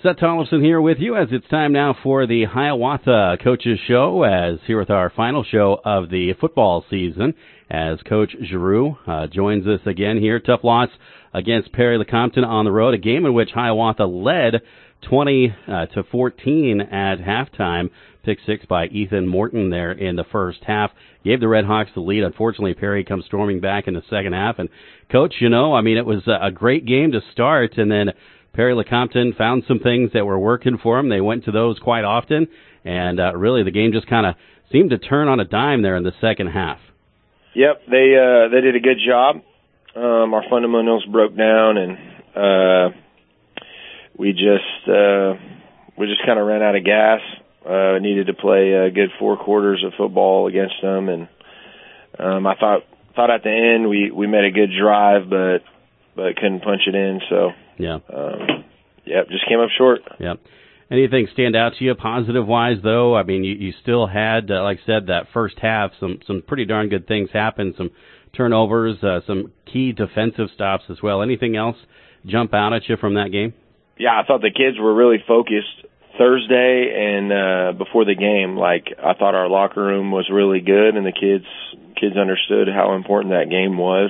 Seth Tollefson here with you as it's time now for the Hiawatha Coaches Show, as here with our final show of the football season, as Coach Giroux joins us again here. Tough loss against Perry Lecompton on the road, a game in which Hiawatha led 20-14 at halftime. Pick six by Ethan Morton there in the first half. Gave the Redhawks the lead. Unfortunately, Perry comes storming back in the second half. And, Coach, it was a great game to start, and then Perry Lecompton found some things that were working for them. They went to those quite often, and really the game just kind of seemed to turn on a dime there in the second half. Yep, they did a good job. Our fundamentals broke down, and we just kind of ran out of gas. Needed to play a good 4 quarters of football against them, and I thought at the end we made a good drive, but couldn't punch it in. So just came up short. Yeah. Anything stand out to you positive-wise, though? I mean, you still had, like I said, that first half, some pretty darn good things happened, some turnovers, some key defensive stops as well. Anything else jump out at you from that game? Yeah, I thought the kids were really focused Thursday and before the game. Like, I thought our locker room was really good, and the kids understood how important that game was.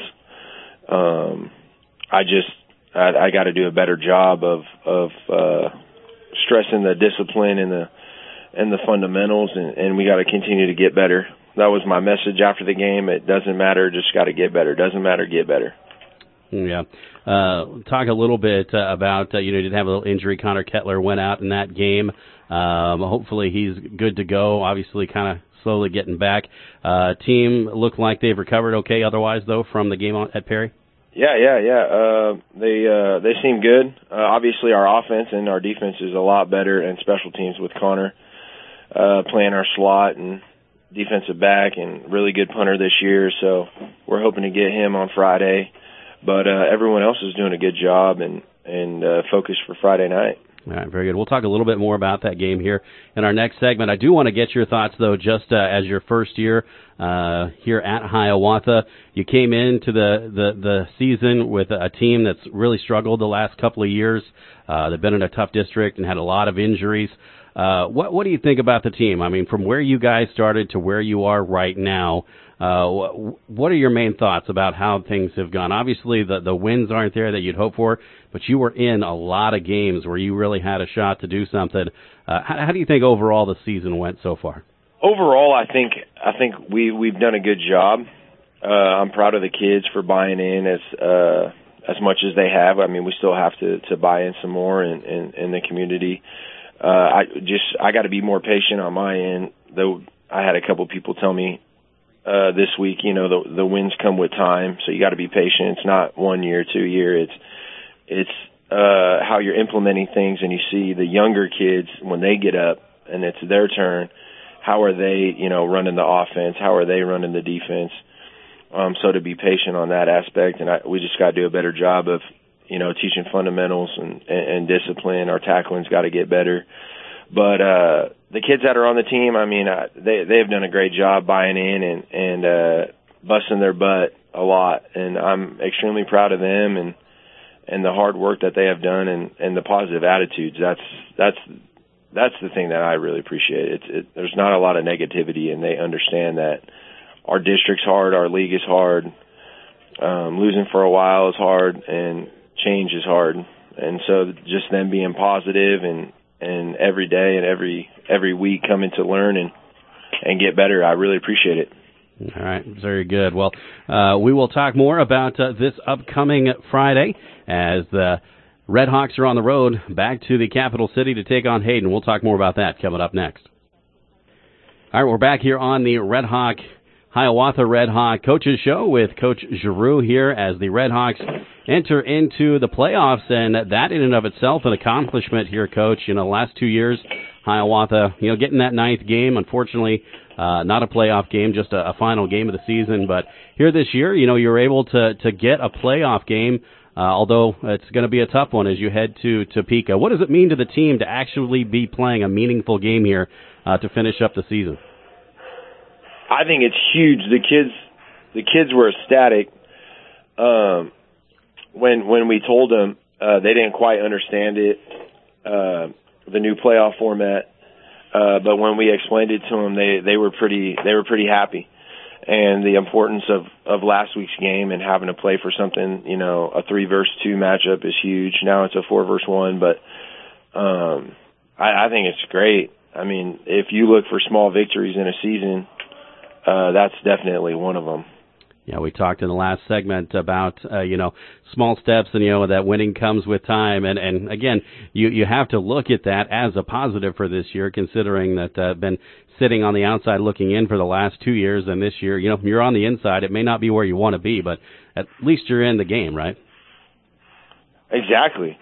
I got to do a better job of stressing the discipline and the fundamentals, and we got to continue to get better. That was my message after the game. It doesn't matter, just got to get better. Doesn't matter, get better. Yeah. Talk a little bit about, you did have a little injury. Connor Kettler went out in that game. Hopefully he's good to go. Obviously kind of slowly getting back. Team looked like they've recovered okay otherwise, though, from the game at Perry? Yeah. They seem good. Obviously our offense and our defense is a lot better, and special teams with Connor playing our slot and defensive back, and really good punter this year. So we're hoping to get him on Friday. But everyone else is doing a good job and focused for Friday night. All right, very good. We'll talk a little bit more about that game here in our next segment. I do want to get your thoughts, though, just as your first year here at Hiawatha. You came into the season with a team that's really struggled the last couple of years. They've been in a tough district and had a lot of injuries. What do you think about the team? I mean, from where you guys started to where you are right now, what are your main thoughts about how things have gone? Obviously, the wins aren't there that you'd hope for, but you were in a lot of games where you really had a shot to do something. How do you think overall the season went so far? Overall, I think we've done a good job. I'm proud of the kids for buying in as much as they have. I mean, we still have to buy in some more in the community. I got to be more patient on my end. Though I had a couple people tell me this week, the wins come with time, so you got to be patient. It's not 1 year, 2 year. It's how you're implementing things, and you see the younger kids when they get up and it's their turn. How are they, running the offense? How are they running the defense? So to be patient on that aspect, and we just got to do a better job of, teaching fundamentals and discipline. Our tackling's got to get better. But the kids that are on the team, I mean, they've done a great job buying in and busting their butt a lot, and I'm extremely proud of them and the hard work that they have done and the positive attitudes. That's the thing that I really appreciate. There's not a lot of negativity, and they understand that our district's hard, our league is hard, losing for a while is hard, and change is hard. And so just them being positive and every day and every week coming to learn and get better, I really appreciate it. All right, very good. Well, we will talk more about this upcoming Friday as the Redhawks are on the road back to the capital city to take on Hayden. We'll talk more about that coming up next. All right, we're back here on the Hiawatha Redhawk Coaches Show with Coach Giroux here as the Redhawks enter into the playoffs, and that in and of itself an accomplishment here, Coach. Last 2 years, Hiawatha, getting that 9th game, unfortunately, not a playoff game, just a final game of the season. But here this year, you're able to get a playoff game, although it's going to be a tough one as you head to Topeka. What does it mean to the team to actually be playing a meaningful game here to finish up the season? I think it's huge. The kids were ecstatic when we told them. They didn't quite understand it. the new playoff format. But when we explained it to them, they were pretty happy. And the importance of last week's game and having to play for something, you know, a 3-versus-2 matchup is huge. Now it's a 4-versus-1, but I think it's great. I mean, if you look for small victories in a season, that's definitely one of them. Yeah, we talked in the last segment about, small steps and, that winning comes with time. And again, you have to look at that as a positive for this year, considering that been sitting on the outside looking in for the last 2 years. And this year, you're on the inside. It may not be where you want to be, but at least you're in the game, right? Exactly.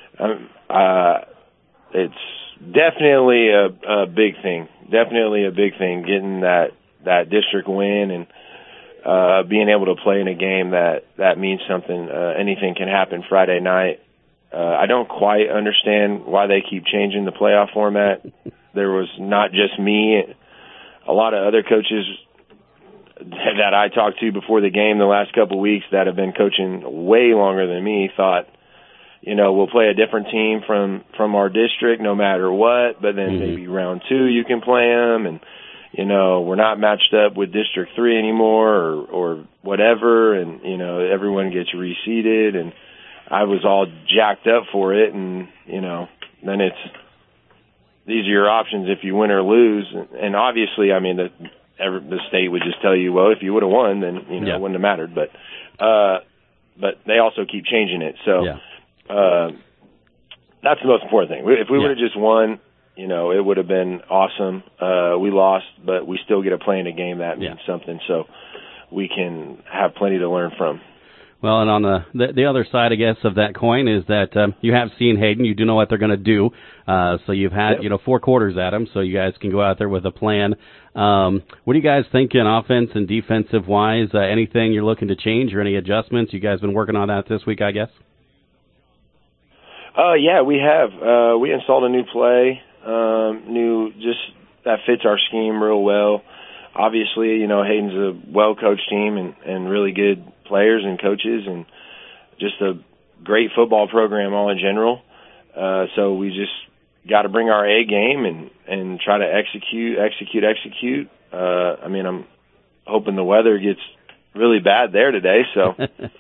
It's definitely a big thing. Definitely a big thing, getting that district win and being able to play in a game that means something. Anything can happen Friday night. I don't quite understand why they keep changing the playoff format. There was not just me. A lot of other coaches that I talked to before the game the last couple of weeks that have been coaching way longer than me thought, we'll play a different team from our district no matter what, but then maybe round 2 you can play them, and we're not matched up with District 3 anymore or whatever, and, everyone gets reseeded, and I was all jacked up for it, and, then these are your options if you win or lose. And obviously, I mean, the state would just tell you, well, if you would have won, then, it wouldn't have mattered. But they also keep changing it. So that's the most important thing. If we would have just won, it would have been awesome. We lost, but we still get to play in a game that means something. So we can have plenty to learn from. Well, and on the other side, I guess, of that coin is that you have seen Hayden. You do know what they're going to do. So you've had, 4 quarters at them, so you guys can go out there with a plan. What do you guys think in offense and defensive-wise? Anything you're looking to change or any adjustments? You guys been working on that this week, I guess? Yeah, we have. We installed a new play, just that fits our scheme real well. Obviously, Hayden's a well-coached team and really good players and coaches and just a great football program all in general. So we just got to bring our A game and try to execute. I mean, I'm hoping the weather gets really bad there today. So,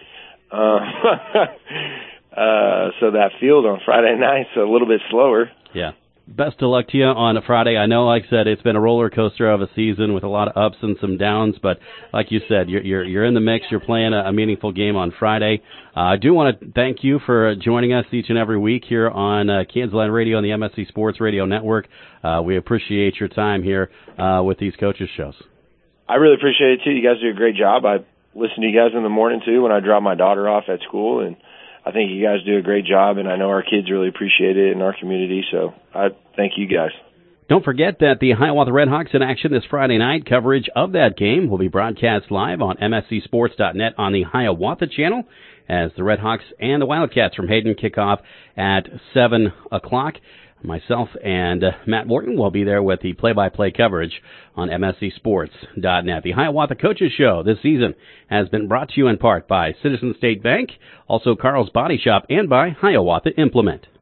so that field on Friday night's a little bit slower. Yeah. Best of luck to you on a Friday. I know, like I said, it's been a roller coaster of a season with a lot of ups and some downs, but like you said, you're in the mix. You're playing a meaningful game on Friday. I do want to thank you for joining us each and every week here on Kansas Land Radio and the MSC Sports Radio Network. We appreciate your time here with these coaches shows. I really appreciate it, too. You guys do a great job. I listen to you guys in the morning, too, when I drop my daughter off at school, and I think you guys do a great job, and I know our kids really appreciate it in our community, so I thank you guys. Don't forget that the Hiawatha Redhawks in action this Friday night. Coverage of that game will be broadcast live on MSCSports.net on the Hiawatha channel as the Redhawks and the Wildcats from Hayden kick off at 7 o'clock. Myself and Matt Morton will be there with the play-by-play coverage on MSCSports.net. The Hiawatha Coaches Show this season has been brought to you in part by Citizen State Bank, also Carl's Body Shop, and by Hiawatha Implement.